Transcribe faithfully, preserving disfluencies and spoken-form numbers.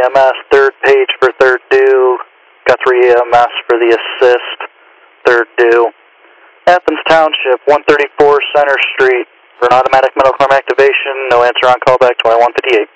M S, third page for third due. Got three E M S for the assist, third due. Athens Township, one thirty-four Center Street. For an automatic medical arm activation, no answer on callback twenty-one fifty-eight.